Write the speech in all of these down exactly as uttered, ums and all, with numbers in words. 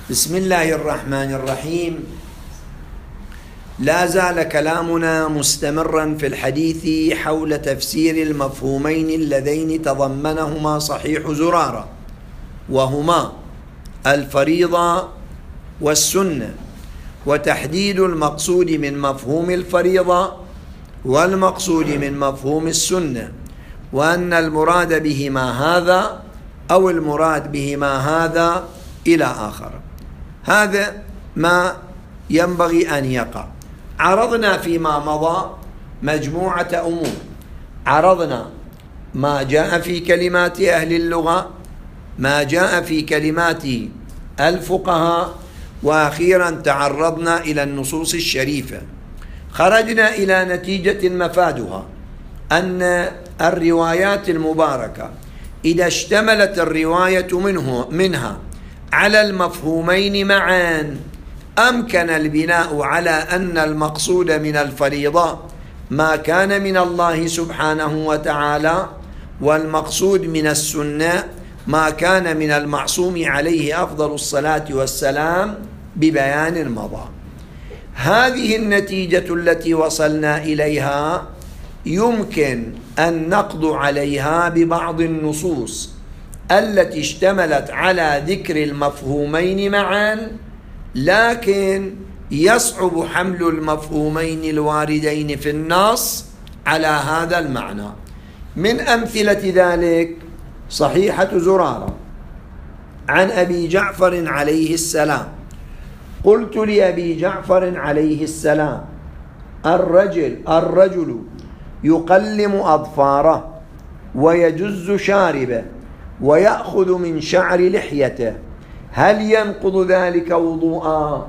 بسم الله الرحمن الرحيم. لا زال كلامنا مستمرا في الحديث حول تفسير المفهومين اللذين تضمنهما صحيح زرارة، وهما الفريضة والسنة، وتحديد المقصود من مفهوم الفريضة والمقصود من مفهوم السنة، وأن المراد بهما هذا أو المراد بهما هذا إلى آخر. هذا ما ينبغي أن يقع. عرضنا فيما مضى مجموعة أمور، عرضنا ما جاء في كلمات أهل اللغة، ما جاء في كلمات الفقهاء، وأخيرا تعرضنا إلى النصوص الشريفة. خرجنا إلى نتيجة مفادها أن الروايات المباركة إذا اشتملت الرواية منه منها على المفهومين معا أمكن البناء على أن المقصود من الفريضة ما كان من الله سبحانه وتعالى، والمقصود من السنة ما كان من المعصوم عليه أفضل الصلاة والسلام ببيان مضى. هذه النتيجة التي وصلنا إليها يمكن أن نقضي عليها ببعض النصوص التي اشتملت على ذكر المفهومين معا، لكن يصعب حمل المفهومين الواردين في النص على هذا المعنى. من أمثلة ذلك صحيحة زرارة عن أبي جعفر عليه السلام: قلت لأبي جعفر عليه السلام: الرجل الرجل يقلم أظفاره ويجز شاربه ويأخذ من شعر لحيته، هل ينقض ذلك وضوءا؟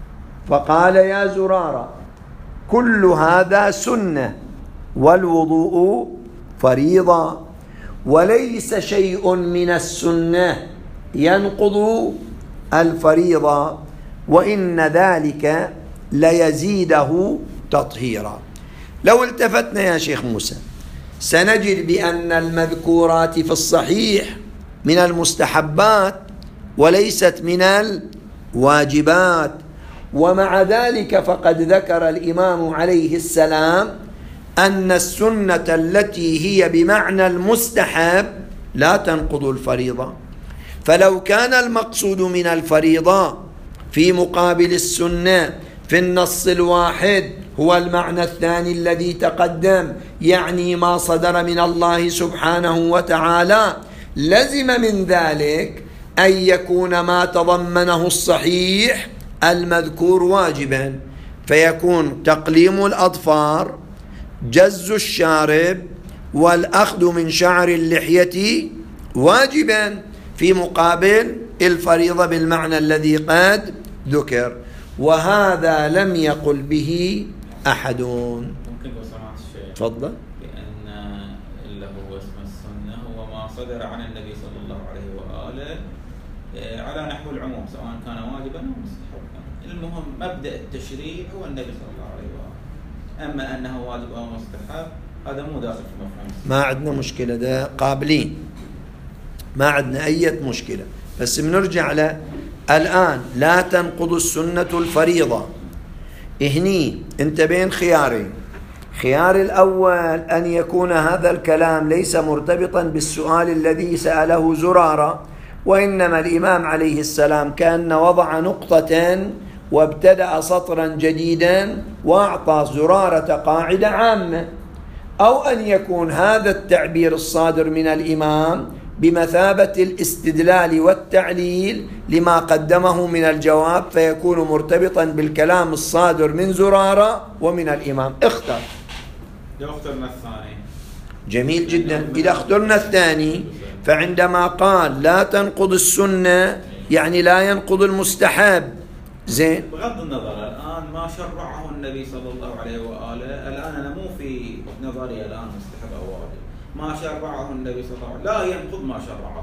فقال: يا زرارة، كل هذا سنة، والوضوء فريضة، وليس شيء من السنة ينقض الفريضة، وإن ذلك ليزيده تطهيرا. لو التفتنا يا شيخ موسى سنجد بأن المذكورات في الصحيح من المستحبات وليست من الواجبات، ومع ذلك فقد ذكر الإمام عليه السلام أن السنة التي هي بمعنى المستحب لا تنقض الفريضة. فلو كان المقصود من الفريضة في مقابل السنة في النص الواحد هو المعنى الثاني الذي تقدم، يعني ما صدر من الله سبحانه وتعالى، لزم من ذلك أن يكون ما تضمنه الصحيح المذكور واجبا، فيكون تقليم الأظفار، جز الشارب، والأخذ من شعر اللحية واجبا في مقابل الفريضة بالمعنى الذي قد ذكر، وهذا لم يقل به أحد. ممكن لو سمعت الشيخ تفضل. بأن اللي هو اسم السنة هو ما صدر عن النبي صلى الله عليه وآله على نحو العموم سواء كان واجبا أو مستحبا. المهم مبدأ التشريع هو النبي صلى الله عليه وآله، أما أنه واجب أو مستحب هذا مو داخل في مفهوم. ما عندنا مشكلة، ده قابلين، ما عندنا أي مشكلة، بس بنرجع له الآن. لا تنقض السنة الفريضة. إهني أنت بين خيارين: خيار الأول أن يكون هذا الكلام ليس مرتبطا بالسؤال الذي سأله زرارة، وإنما الإمام عليه السلام كان وضع نقطة وابتدأ سطرا جديدا وأعطى زرارة قاعدة عامة، أو أن يكون هذا التعبير الصادر من الإمام بمثابة الاستدلال والتعليل لما قدمه من الجواب، فيكون مرتبطا بالكلام الصادر من زرارة ومن الإمام. اختر. لو اخترنا الثاني جميل جدا. إذا اخترنا الثاني فعندما قال لا تنقض السنة يعني لا ينقض المستحب. زين، بغض النظر الآن ما شرعه النبي صلى الله عليه وآله، الآن أنا مو في نظري الآن مستحب أو واجب، ما شرعه النبي صلى الله عليه وسلم لا ينقض ما شرعه.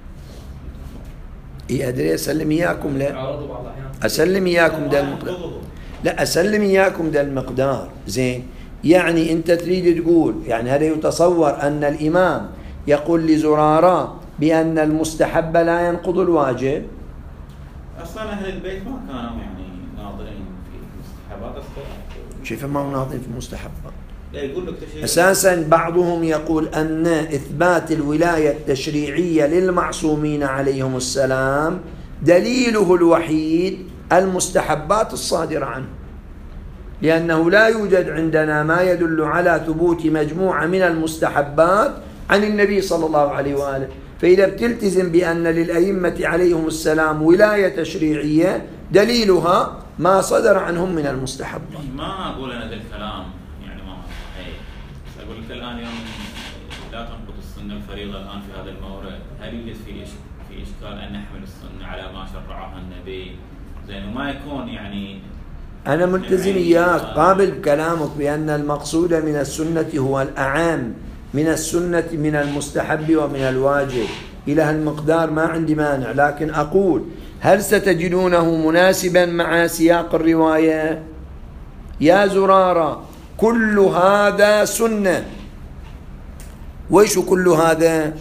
إيه أدري أسلم إياكم، لا أسلم إياكم ده المقدار، لا أسلم إياكم ده المقدار. زين، يعني أنت تريد تقول يعني هذا يتصور أن الإمام يقول لزرارة بأن المستحب لا ينقض الواجب؟ أصلا أهل البيت ما كانوا يعني ناظرين في المستحبات كيف ما هو ناظرين في المستحبات؟ يقول لك أساسا بعضهم يقول أن إثبات الولاية التشريعية للمعصومين عليهم السلام دليله الوحيد المستحبات الصادرة عنه، لأنه لا يوجد عندنا ما يدل على ثبوت مجموعة من المستحبات عن النبي صلى الله عليه وآله. فإذا بتلتزم بأن للأئمة عليهم السلام ولاية تشريعية دليلها ما صدر عنهم من المستحبات. ما أقول أنا ذا الكلام يعني ما صحيح، أقول لك الآن يوم لا تنقض السنة الفريضة الآن في هذا المورد، هل يوجد في في إشكال أن نحمل السنة على ما شرعها النبي زين وما يكون يعني أنا ملتزم إياك قابل بكلامك بأن المقصود من السنة هو الأعام من السنة من المستحب ومن الواجب إلى هالمقدار ما عندي مانع، لكن أقول هل ستجدونه مناسبا مع سياق الرواية؟ يا زرارة كل هذا وإيش كل هذا؟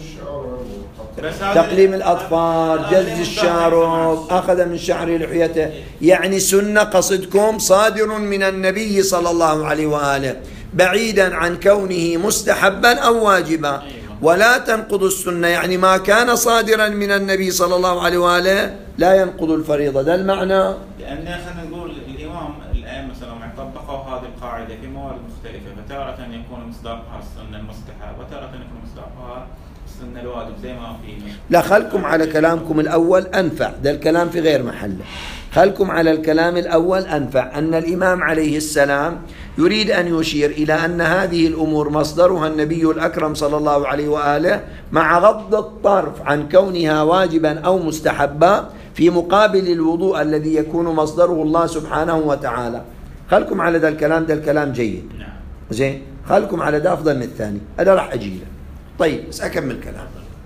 تقليم الأطفال، جز الشارب، أخذ من شعر لحيته، يعني سنة قصدكم صادر من النبي صلى الله عليه وآله بعيدا عن كونه مستحبا أو واجبا، ولا تنقض السنة يعني ما كان صادرا من النبي صلى الله عليه وآله لا ينقض الفريضة. ده المعنى. لأن خلينا نقول الإمام الأئمة مثلا طبقوا هذه القاعدة في موارد مختلفة، فتارة يكون مصداقها السنة المستحب وتارة يكون مصداقها السنة الواجب زي ما في. لا خلكم على كلامكم الأول أنفع، ده الكلام في غير محله. خلكم على الكلام الأول أنفع، أن الإمام عليه السلام يريد أن يشير إلى أن هذه الأمور مصدرها النبي الأكرم صلى الله عليه وآله مع غض الطرف عن كونها واجبا أو مستحبا في مقابل الوضوء الذي يكون مصدره الله سبحانه وتعالى. خلكم على ذا الكلام، ده الكلام جيد زين، خلكم على ده أفضل من الثاني، أنا راح أجيله. طيب بس أكمل كلام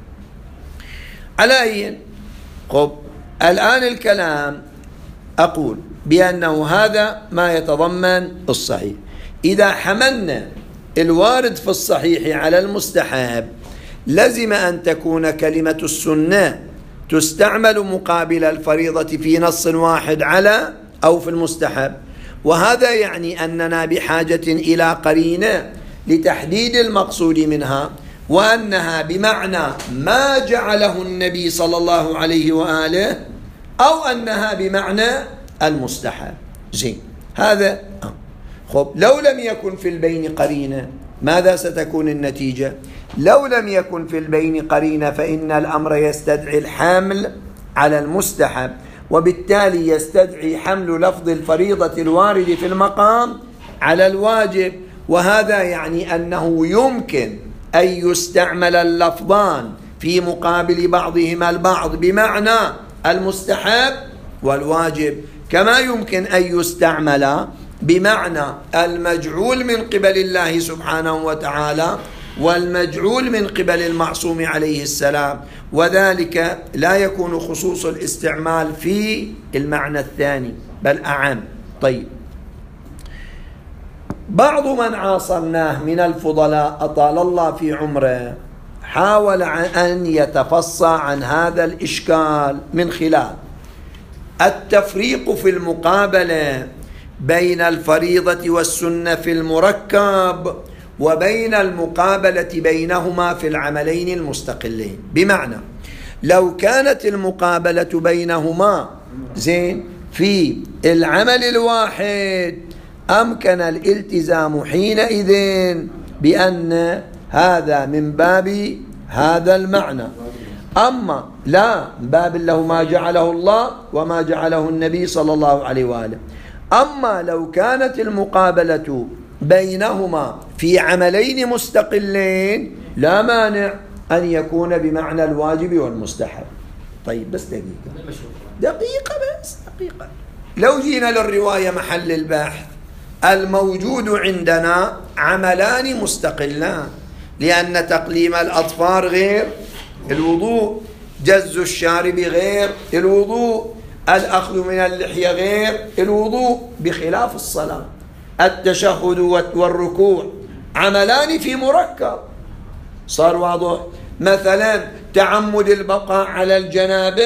على أي خب. الآن الكلام أقول بأنه هذا ما يتضمن الصحيح. إذا حملنا الوارد في الصحيح على المستحب لزم أن تكون كلمة السنة تستعمل مقابل الفريضة في نص واحد على أو في المستحب، وهذا يعني أننا بحاجة إلى قرينة لتحديد المقصود منها، وأنها بمعنى ما جعله النبي صلى الله عليه وآله أو أنها بمعنى المستحب. زين هذا آه. خب لو لم يكن في البين قرينة ماذا ستكون النتيجة؟ لو لم يكن في البين قرينة فإن الأمر يستدعي الحمل على المستحب، وبالتالي يستدعي حمل لفظ الفريضة الوارد في المقام على الواجب، وهذا يعني أنه يمكن أن يستعمل اللفظان في مقابل بعضهما البعض بمعنى المستحب والواجب، كما يمكن أن يستعمل بمعنى المجعول من قبل الله سبحانه وتعالى والمجعول من قبل المعصوم عليه السلام، وذلك لا يكون خصوص الاستعمال في المعنى الثاني بل أعم. طيب بعض من عاصرناه من الفضلاء أطال الله في عمره حاول أن يتفصى عن هذا الإشكال من خلال التفريق في المقابلة بين الفريضة والسنة في المركب وبين المقابلة بينهما في العملين المستقلين. بمعنى لو كانت المقابلة بينهما زين في العمل الواحد أمكن الالتزام حينئذ بأن هذا من باب هذا المعنى، أما لا باب له ما جعله الله وما جعله النبي صلى الله عليه وآله. أما لو كانت المقابلة بينهما في عملين مستقلين لا مانع أن يكون بمعنى الواجب والمستحب. طيب بس دقيقة دقيقة بس دقيقة. لو جينا للرواية محل البحث، الموجود عندنا عملان مستقلان، لأن تقليم الأطفال غير الوضوء، جز الشارب غير الوضوء، الأخذ من اللحية غير الوضوء، بخلاف الصلاة. التشهد والركوع عملان في مركب. صار واضح؟ مثلا تعمد البقاء على الجنابة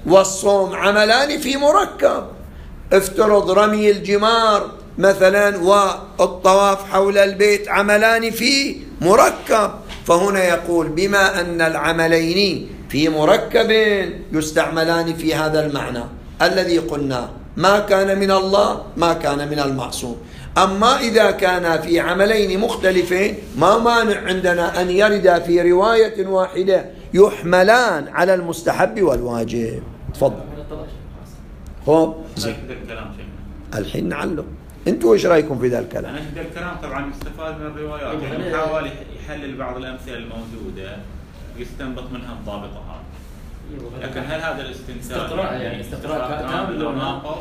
والصوم عملان في مركب. افترض رمي الجمار مثلا والطواف حول البيت عملان في مركب، فهنا يقول بما أن العملين في مركب يستعملان في هذا المعنى الذي قلنا ما كان من الله ما كان من المعصوم. أما إذا كان في عملين مختلفين ما مانع عندنا أن يرد في رواية واحدة يحملان على المستحب والواجب. تفضل. خب زين الحين نعلق. انتوا ايش رايكم في ذا الكلام؟ انا في ذا الكلام طبعا مستفاد من الروايات، يعني حاول يحلل بعض الامثله الموجوده يستنبط منها الضابط هذا. لكن هل هذا الاستنتاج استقراء يعني استقراء كامل ولا ناقص؟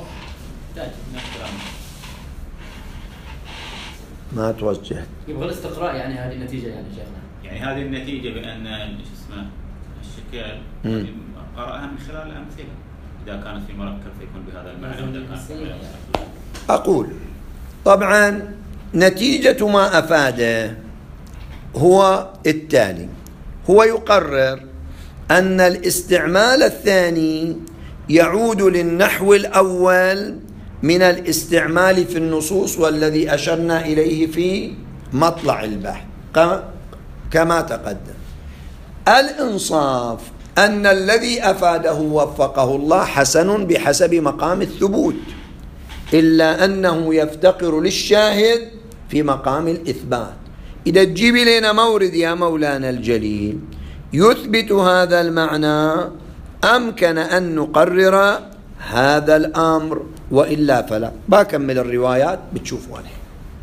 ما توجه. يبغى الاستقراء يعني هذه النتيجه يعني شيخنا. يعني هذه النتيجه بان شو اسمه الشكال قرأها من خلال الامثله. إذا كانت في مركب فيكون بهذا المعنى. أقول طبعا نتيجة ما أفاده هو التالي: هو يقرر أن الاستعمال الثاني يعود للنحو الأول من الاستعمال في النصوص، والذي أشرنا إليه في مطلع البحث كما تقدم. الإنصاف أن الذي أفاده وفقه الله حسن بحسب مقام الثبوت، إلا أنه يفتقر للشاهد في مقام الإثبات. إذا تجيب لنا مورد يا مولانا الجليل يثبت هذا المعنى أمكن أن نقرر هذا الأمر، وإلا فلا. بكمل الروايات بتشوفوا عليه.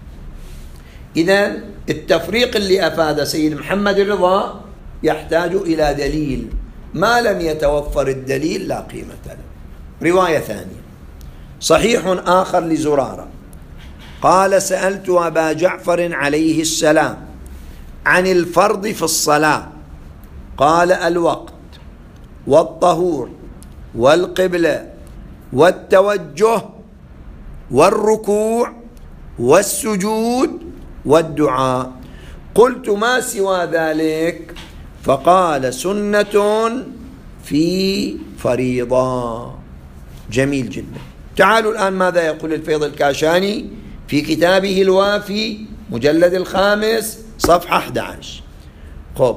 إذن التفريق اللي أفاد سيد محمد الرضا يحتاج إلى دليل، ما لم يتوفر الدليل لا قيمة له. رواية ثانية: صحيح آخر لزرارة قال: سألت أبا جعفر عليه السلام عن الفرض في الصلاة، قال: الوقت والطهور والقبلة والتوجه والركوع والسجود والدعاء. قلت: ما سوى ذلك؟ فقال: سنة في فريضة. جميل جدا. تعالوا الآن ماذا يقول الفيض الكاشاني في كتابه الوافي مجلد الخامس صفحة أحد عشر. خب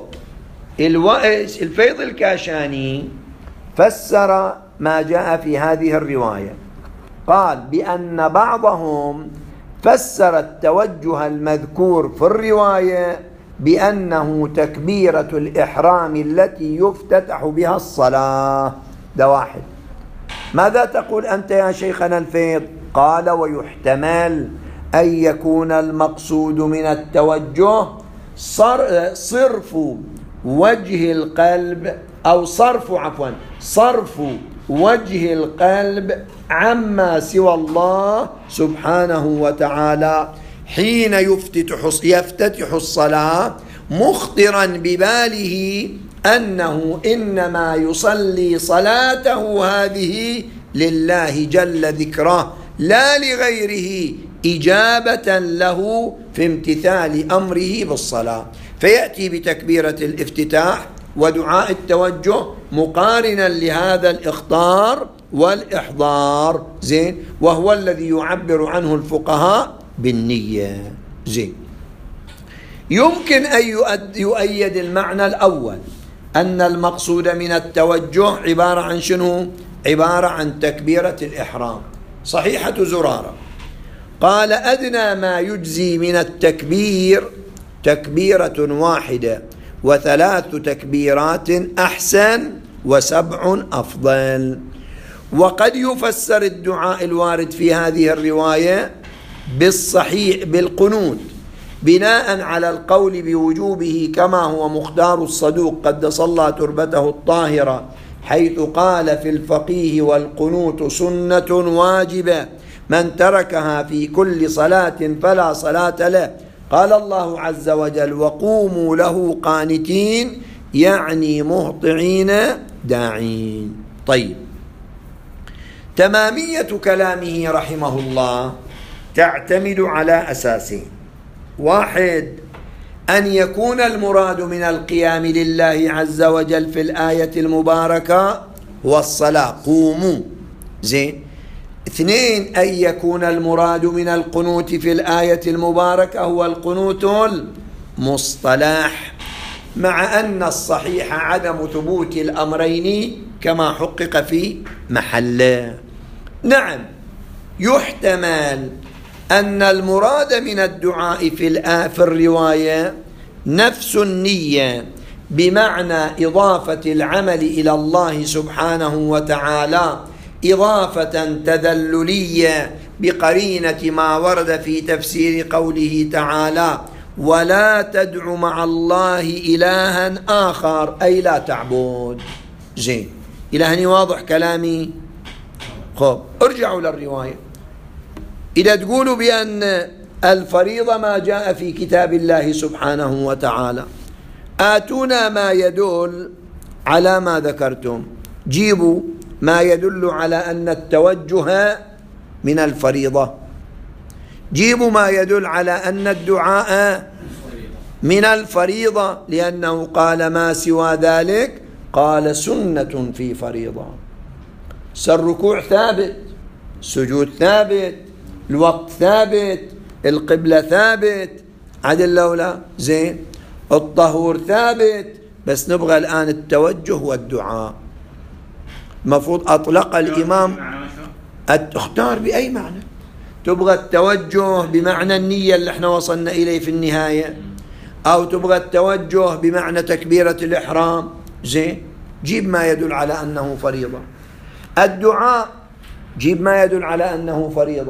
الفيض الكاشاني فسر ما جاء في هذه الرواية، قال بأن بعضهم فسر التوجه المذكور في الرواية بأنه تكبيرة الإحرام التي يفتتح بها الصلاة. ده واحد. ماذا تقول أنت يا شيخنا الفيض؟ قال: ويحتمل أن يكون المقصود من التوجه صرف وجه القلب أو صرف عفوا صرف وجه القلب عما سوى الله سبحانه وتعالى حين يفتتح يفتتح الصلاة، مخطرا بباله أنه إنما يصلي صلاته هذه لله جل ذكره لا لغيره، إجابة له في امتثال أمره بالصلاة، فيأتي بتكبيرة الافتتاح ودعاء التوجه مقارنا لهذا الإخطار والإحضار. زين. وهو الذي يعبر عنه الفقهاء بالنية. زين. يمكن أن يؤيد المعنى الأول أن المقصود من التوجه عبارة عن شنو؟ عبارة عن تكبيرة الإحرام. صحيحة زرارة قال: أدنى ما يجزي من التكبير تكبيرة واحدة، وثلاث تكبيرات أحسن، وسبع أفضل. وقد يفسر الدعاء الوارد في هذه الرواية بالصحيح بالقنوت بناء على القول بوجوبه كما هو مختار الصدوق قدس الله تربته الطاهرة، حيث قال في الفقيه: والقنوت سنة واجبة، من تركها في كل صلاة فلا صلاة له. قال الله عز وجل: وقوموا له قانتين، يعني مهطعين داعين. طيب، تمامية كلامه رحمه الله تعتمد على أساسين: واحد، أن يكون المراد من القيام لله عز وجل في الآية المباركة هو الصلاة قوموا. زين. اثنين، أن يكون المراد من القنوت في الآية المباركة هو القنوت المصطلح، مع أن الصحيح عدم ثبوت الأمرين كما حقق في محله. نعم، يحتمل أن المراد من الدعاء في في الرواية نفس النية بمعنى إضافة العمل إلى الله سبحانه وتعالى إضافة تذللية بقرينة ما ورد في تفسير قوله تعالى: ولا تدع مع الله إلها آخر، أي لا تعبد. زين، إلى هني واضح كلامي؟ خب، ارجعوا للرواية. إذا تقولوا بأن الفريضة ما جاء في كتاب الله سبحانه وتعالى، آتونا ما يدل على ما ذكرتم. جيبوا ما يدل على أن التوجه من الفريضة، جيبوا ما يدل على أن الدعاء من الفريضة، لأنه قال ما سوى ذلك قال سنة في فريضة. الركوع ثابت، السجود ثابت، الوقت ثابت، القبلة ثابت، عدل لولا. زين، الطهور ثابت، بس نبغى الآن التوجه والدعاء. المفروض أطلق الإمام، اختار بأي معنى تبغى التوجه بمعنى النية اللي احنا وصلنا إليه في النهاية، أو تبغى التوجه بمعنى تكبيرة الإحرام. زين، جيب ما يدل على أنه فريضة. الدعاء جيب ما يدل على أنه فريضة.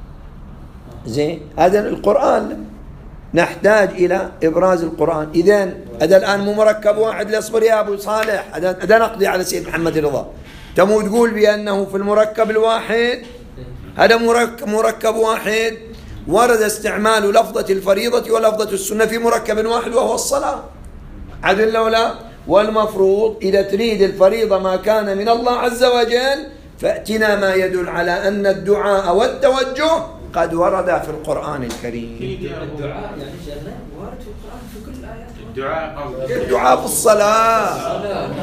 زين، هذا القرآن نحتاج إلى إبراز القرآن. إذن هذا الآن مو مركب واحد. لاصبر يا أبو صالح، هذا نقضي على سيد محمد رضا. تمو تقول بأنه في المركب الواحد، هذا مركب, مركب واحد ورد استعمال لفظة الفريضة ولفظة السنة في مركب واحد وهو الصلاة. عدل لولا. والمفروض إذا تريد الفريضة ما كان من الله عز وجل فأتنا ما يدل على أن الدعاء والتوجه قد ورد في القرآن الكريم. الدعاء يعني شيخنا وارد في القرآن في كل الآيات. الدعاء الدعاء في الصلاة.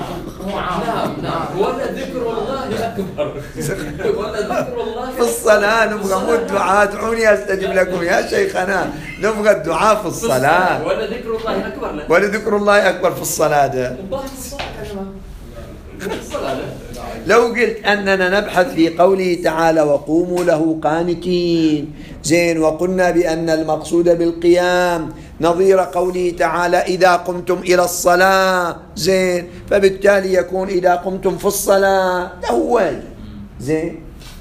نعم نعم. ولا ذكر الله أكبر. ولا ذكر الله في الصلاة. نبغى مو الدعاء ادعوني أستجب لكم يا شيخنا، نبغى الدعاء في الصلاة. ولا ذكر الله أكبر. ولا ذكر الله أكبر في الصلاة. ده لو قلت أننا نبحث في قوله تعالى وقوموا له قانتين. زين، وقلنا بأن المقصود بالقيام نظير قوله تعالى إذا قمتم إلى الصلاة. زين، فبالتالي يكون إذا قمتم في الصلاة أول. زين،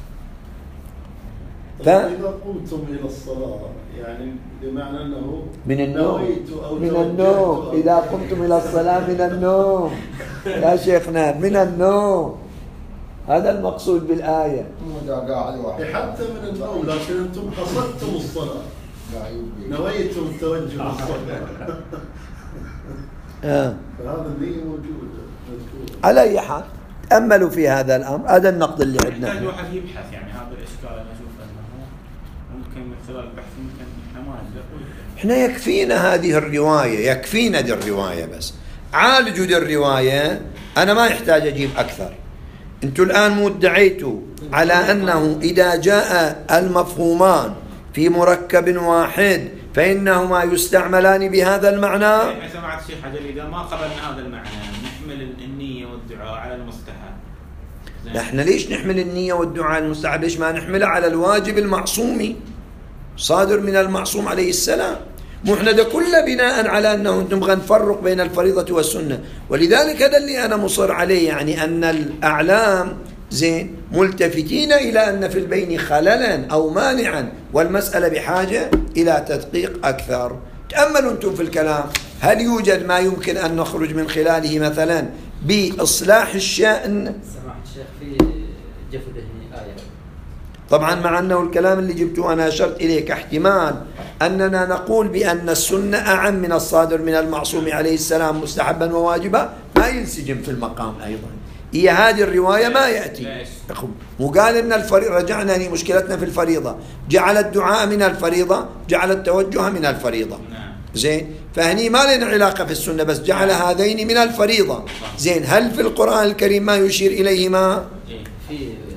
ف... إذا قمتم إلى الصلاة يعني بمعنى أنه من النوم. من النوم إذا قمتم إلى الصلاة من النوم يا شيخنا، من النوم. هذا المقصود بالآية. حتى من النوم، لكن أنتم قصدتم الصلاة، نويتم التوجه للصلاة. آه. فهذا النية موجود. على أي حال تأملوا في هذا الأمر. هذا النقد اللي عندنا. يحتاج واحد يبحث، يعني هذا الإشكال أنا أشوف أنه ممكن من خلال البحث ممكن إحنا ما نقدر. إحنا يكفينا هذه الرواية، يكفينا دي الرواية بس. عالجوا دي الرواية، أنا ما يحتاج أجيب أكثر. أنتوا الآن مدعيتوا على أنه إذا جاء المفهومان في مركب واحد فإنهما يستعملان بهذا المعنى. يعني سمعت الشيخ حجر إذا ما قبلنا هذا المعنى نحمل النية والدعاء على المستحب. نحن ليش نحمل النية والدعاء على المستحب؟ ليش ما نحملها على الواجب المعصومي صادر من المعصوم عليه السلام؟ مو احنا ده كله بناء على أنه نبغى نفرق بين الفريضة والسنة. ولذلك هذا اللي أنا مصر عليه، يعني أن الأعلام زين ملتفتين إلى أن في البين خللا أو مانعا، والمسألة بحاجة إلى تدقيق أكثر. تأملوا أنتم في الكلام، هل يوجد ما يمكن أن نخرج من خلاله مثلا بإصلاح الشأن؟ سمعت الشيخ في جفده آية. طبعا مع أنه الكلام اللي جبته أنا أشرت إليه كاحتمال أننا نقول بأن السنة أعم من الصادر من المعصوم عليه السلام مستحبا وواجبا، ما ينسجم في المقام أيضا. هي هذه الرواية ما يأتي. مو قال إن الفريضة، رجعنا لي مشكلتنا في الفريضة، جعل الدعاء من الفريضة، جعل التوجه من الفريضة. زين، فهني ما لنا علاقة في السنة، بس جعل هذين من الفريضة. زين، هل في القرآن الكريم ما يشير إليهما؟ في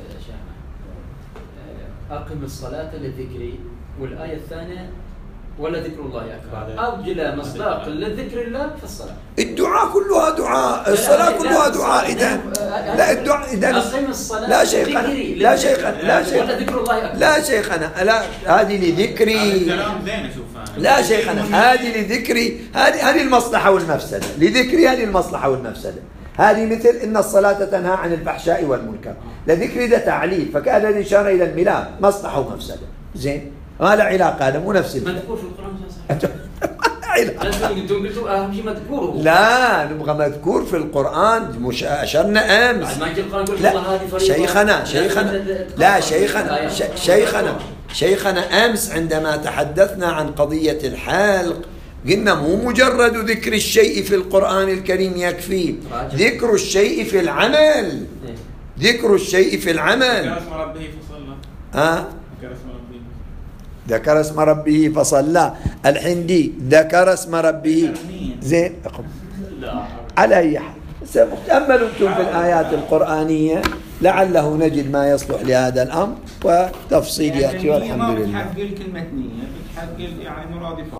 أقم الصلاة لذكري، والآية الثانية ولا ذكر الله أكبر، أوجل مصداق لذكر الله في الصلاة. الدعاء كلها دعاء، الصلاة كلها دعاء. إذا لا الدعاء إذا أقم الصلاة لا شيخنا لا شيخنا لا شيخنا ولا ذكر الله أكبر. لا شيخنا لا، هذه لذكري. لا شيخنا، هذه لذكري، هذه هذه المصلحة والمفسدة. لذكري هذه المصلحة والمفسدة. هذه مثل إن الصلاة تنهى عن الفحشاء والمنكر، لذكري ده تعليل، فكان هذا إشارة إلى الميلاد، مصلحة ومفسدة. زين، ما له علاقة، هذا مو نفس مذكور في القرآن. لا لا، نبغى مذكور في القرآن، مش أشرنا أمس. لا شيخنا شيخنا لا شيخنا شيخنا شيخنا أمس عندما تحدثنا عن قضية الحلق قلنا مو مجرد ذكر الشيء في القرآن الكريم يكفي، ذكر الشيء في العمل، ذكر الشيء في العمل. ها ذكر اسم ربه فصلى. الحين دي ذكر اسم ربه. زين، على أي حال تأملوا أنتم في الآيات القرآنية لعله نجد ما يصلح لهذا الأمر، وتفصيل يأتي والحمد لله. بتحقق الكلمة متنية، بتحقق يعني مرادفة.